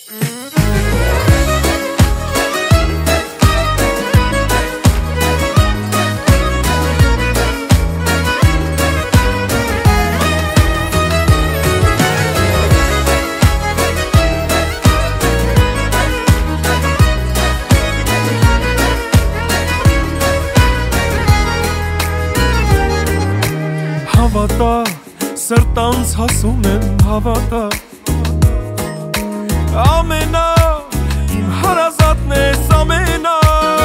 Հավատա, սրտանց հասում եմ հավատա Ամենա, իմ հարազատն ես ամենա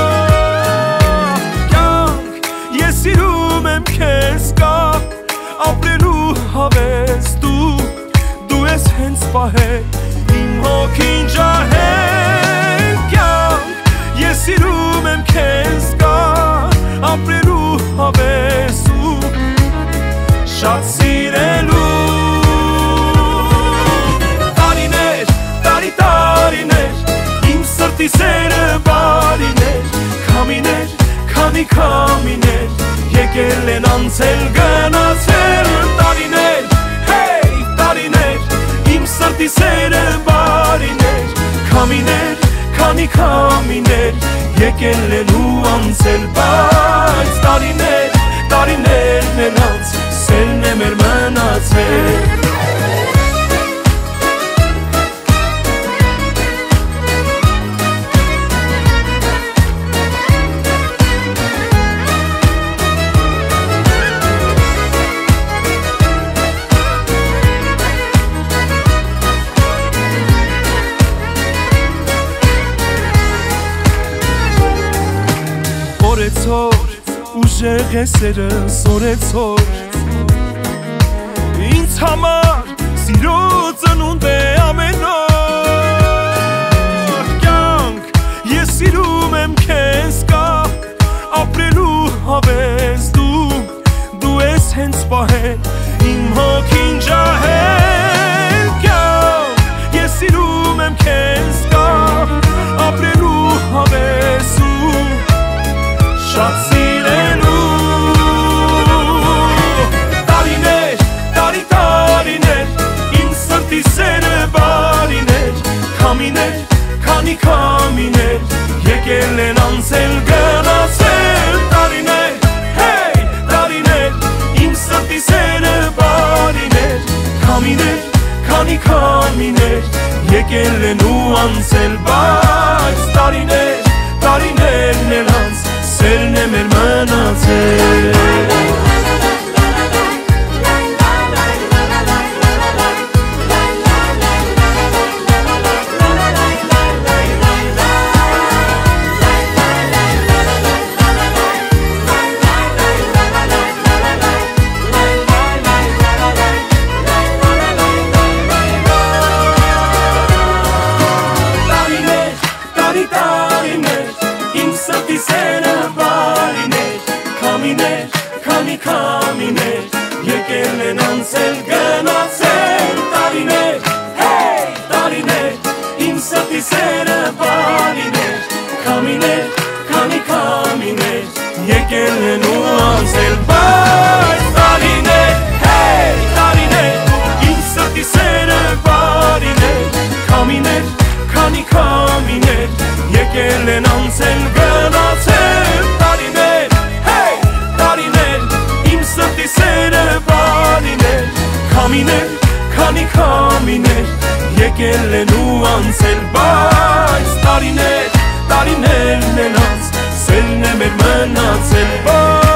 Կյանք, ես սիրում եմ քեզ կա Ապրելու հավես դու ես հենց պահել Իմ հոգին ջահել Կյանք, ես սիրում եմ քեզ կա Ապրելու հավես Շատ սիրելու Տարիներ, տարիներ Իմ սրտի սերը բարիներ Քամիներ, քամիներ Եկել են անցել գնացել Տարիներ, հեյ, տարիներ Իմ սրտի սերը բարիներ Քամիներ, քամիներ Եկել են ու անցել Բայց տարիներն են անց Սելն է մեր մնացել Օրեցոր, ուժեղ է սերս օրեցոր Ինձ համար սիրո ծնունդ է ամեն օր Կյանք, ես սիրում եմ քեզ կա Ապրելու հավես դու ես հենց պահել Իմ հոգին ջահել Կյանք, ես սիրում եմ քեզ կա Ապրելու հավես Շատ սիրելու Իմ սրտի սերը բարիներ Քամիներ Եկել են անցել գնացել Տարիներ, հեյ, տարիներ Իմ սրտի սերը բարիներ Քամիներ Եկել են ու անցել Բայց տարիներն են անց Սերն է մեր մնացել Իմ սրտի սերը բարիներ Քամիներ Եկել են անցել գնացել Տարիներ, հեյ, տարիներ Իմ սրտի սերը բարիներ Քամիներ Եկել են ու անցել Բայց տարիներ, հեյ, տարիներ Իմ սրտի սերը բարիներ Քամիներ Եկել են անցել գնացել Տարիներ, հեյ, տարիներ Իմ սրտի սերը բարիներ Քամիներ Եկել են ու անցել Բայց տարիներն են անց Սելն է մեր մնացել